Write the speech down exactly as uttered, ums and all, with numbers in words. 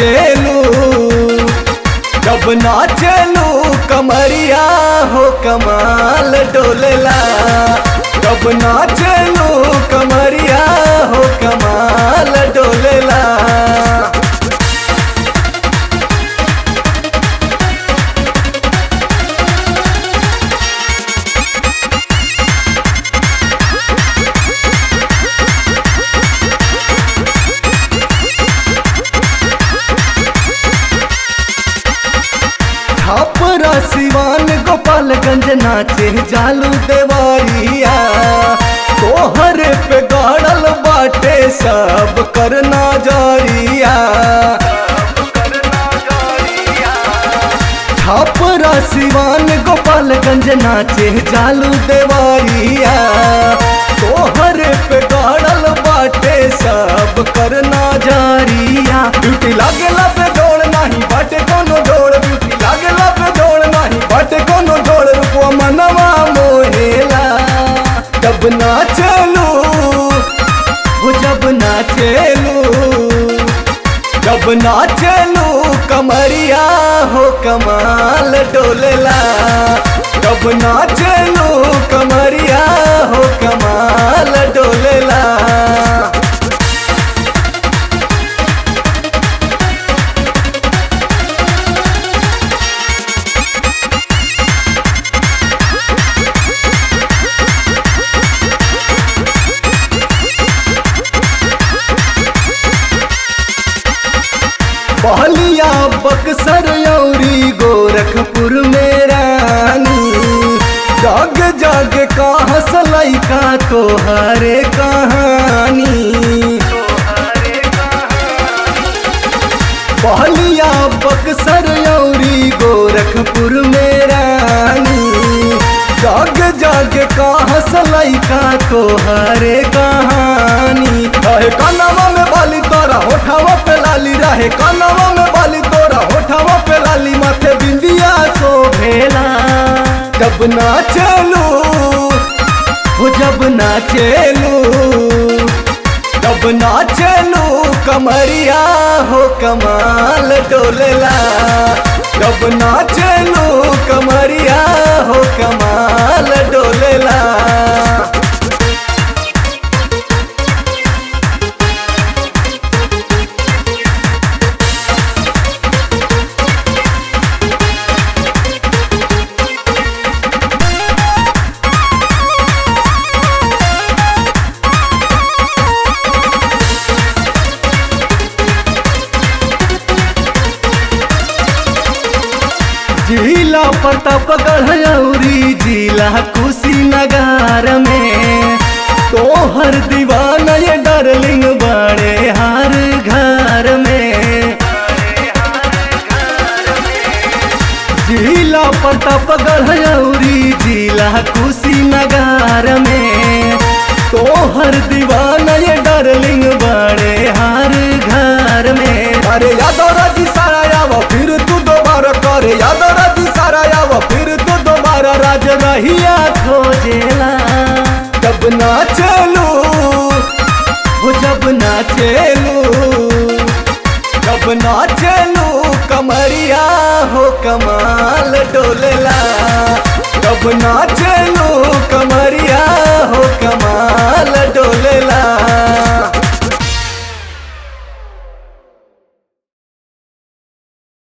नाचेलू जब नाचेलू कमरिया हो कमाल डोलेला। जब नाचेलू कमरिया हो कमाल डोलेला। छापरा सिवान गोपालगंज नाचे जालू देवारिया। तोहर पे गाड़ल बाटे सब कर नजरिया। छापरा सिवान गोपालगंज नाचे जालू देवारिया। तोहर पे गाड़ल बाटे सब कर नजरिया। ड्यूटी लागेला पे दौड़ नहीं बाटे कोनो जोड़। ब्यूटी लागेला पे दौड़ नहीं बाटे कोनो जोड़। रुपवा मनवा मोहेला जब नाचलू वो जब नाचलू जब नाचलू कमरिया हो कमाल डोलेला। जब नाचलू कमरिया हो कमाल डोलेला। बहलिया बक्सर औरी गोरखपुर में रानी। जग जग का हंसलई का तोहरे कहानी। बहलिया बक्सर औरी गोरखपुर में रानी। जग जग का हंसलई का तोहरे कहानी। रहे कनवा में बाली तोरा होठवा पे लाली। रहे कनवा में बाली तोरा होठवा पे लाली। माथे बिंदिया शोभेला जब नाचलू वो जब नाचलू जब नाचलू कमरिया हो कमाल डोलेला। जब नाचलू कमरिया हो कमाल डोलेला। जिला प्रतापगढ़ औरी जिला कुशीनगर में तोहर दीवाना ये डार्लिंग बड़े हर घर में। जिला प्रतापगढ़ औरी जिला कुशीनगर में तोहर दीवाना ये डार्लिंग बड़े हर घर में। अरे यादव राजी सारा आवा फिर तू दोबारा करे। यादव राजी सारा आवा फिर तू दोबारा। राज रहिया खोजेला जब नाचलू वो जब नाचलू जब नाचलू कमरिया हो कमाल डोलेला। जब नाचलू